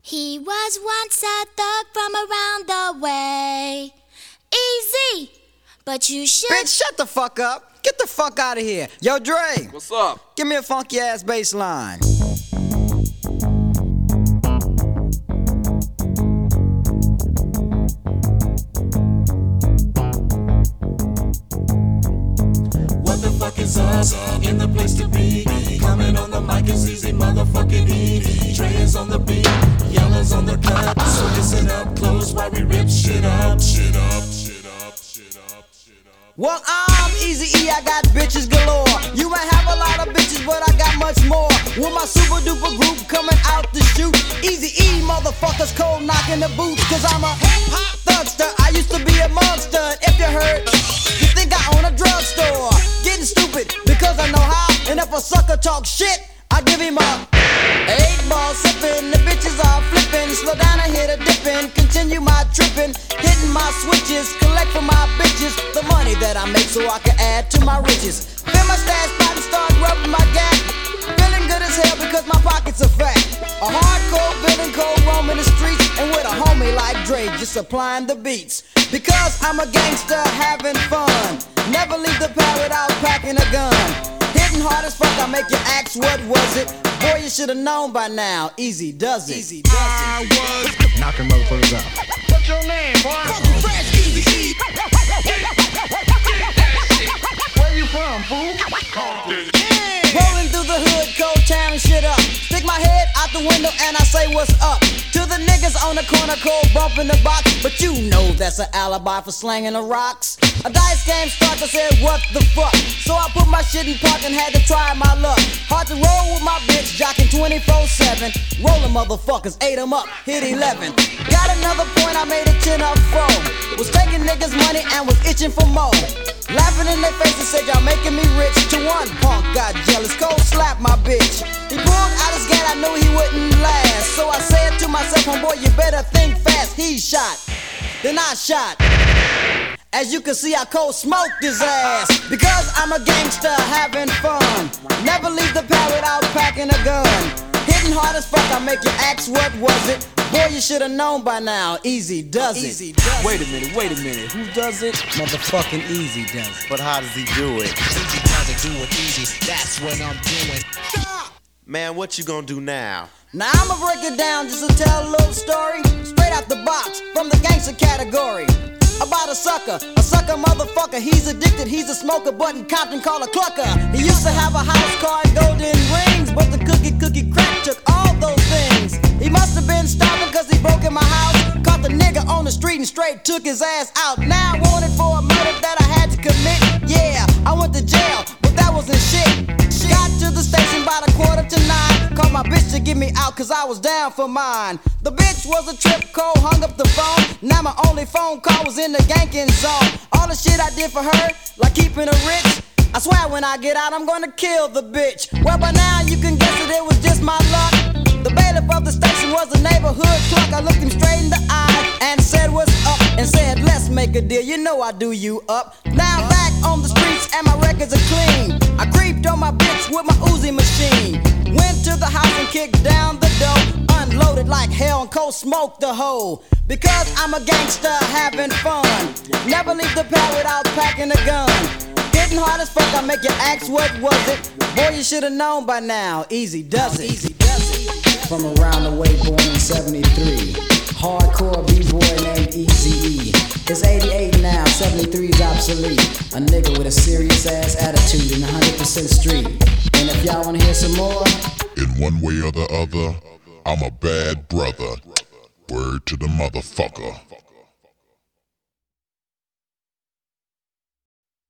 He was once a thug from around the way. Easy, but you should. Bitch, shut the fuck up. Get the fuck out of here. Yo, Dre. What's up? Give me a funky ass bass line. What the fuck is us? In the place to be. Coming on the mic is easy, motherfucking E. Trey is on the beat, Yellow's on the cut. So listen up close while we rip shit up. Shit up, shit up, shit up, shit up. Well, I'm Easy E, I got bitches galore. You might have a lot of bitches, but I got much more. With my super duper group coming out to shoot. Easy E, motherfuckers cold knocking the boots. Cause I'm a hip-hop thugster, I used to be a monster. If you heard, you think I own a drugstore. Getting stupid, because I know how. And if a sucker talks shit, I give him a 8-ball sippin'. The bitches are flippin'. Slow down, I hit a dippin'. Continue my trippin'. Hitting my switches. Collect for my bitches the money that I make so I can add to my riches. Fill my stash pot and start rubbing my gap. Feeling good as hell because my pockets are fat. A hardcore villain, cold roaming the streets. And with a homie like Dre just supplying the beats. Because I'm a gangster having fun. Never leave the pad without packing a gun. Hitting hard as fuck, I make you ask what was it. Boy, you should've known by now. Easy does it. Easy does it. Knocking motherfuckers out. What's your name, boy? Fucking Fresh Easy E. Where you from, fool? Rolling through the hood, cold tearing shit up. Stick my head out the window and I say what's up. To the niggas on the corner, cold bumping the box. But you know that's an alibi for slanging the rocks. A dice game starts, I said what the fuck. So I put my shit in park and had to try my luck. Hard to roll with my bitch, jocking 24/7. Rolling motherfuckers, ate 'em up, hit 11. Got another point, I made a 10 up 4. Was taking niggas money and was itching for more. Laughing in their faces, said y'all making me rich. To one punk got jealous, cold slapped my bitch. He pulled out his gat, I knew he wouldn't last. So I said to myself, homeboy, you better think fast. He shot, then I shot. As you can see, I cold smoked his ass. Because I'm a gangster having fun. Never leave the pad without packing a gun. Hitting hard as fuck, I make you ask what was it. Boy, you should've known by now. Easy does it. Easy does it. Wait a minute. Who does it? Motherfucking Easy does it. But how does he do it? Easy does it, do it easy. That's what I'm doing. Man, what you gonna do now? Now I'ma break it down just to tell a little story. Straight out the box, from the gangster category. About a sucker motherfucker. He's addicted, he's a smoker, but in Compton called a clucker. He used to have a house car and golden rings, but the cookie crack took all those things. He must have been stopping cause he broke in my house. Caught the nigga on the street and straight took his ass out. Now wanted for a murder that I had to commit. Yeah, I went to jail, but that wasn't shit. Got to the station by the 8:45. Called my bitch to get me out cause I was down for mine. The bitch was a trip cold, hung up the phone. Now my only phone call was in the ganking zone. All the shit I did for her, like keeping her rich. I swear when I get out I'm gonna kill the bitch. Well by now you can guess that it was just my luck. The bailiff of the station was a neighborhood clerk. I looked him straight in the eye and said what's up. And said let's make a deal, you know I do you up. Now I'm back on the streets and my records are clean. I creeped on my bitch with my Uzi machine. Went to the house and kicked down the door. Unloaded like hell and cold smoked the hole. Because I'm a gangster having fun. Never leave the pad without packing a gun. Hitting hard as fuck, I make you ask what was it. Boy, you should've known by now. Easy does it. Easy does it. From around the way, born in 73. Hardcore B-boy named Easy E. It's 88 now, 73's obsolete. A nigga with a serious ass attitude and 100% street. And if y'all wanna hear some more, in one way or the other, I'm a bad brother. Word to the motherfucker.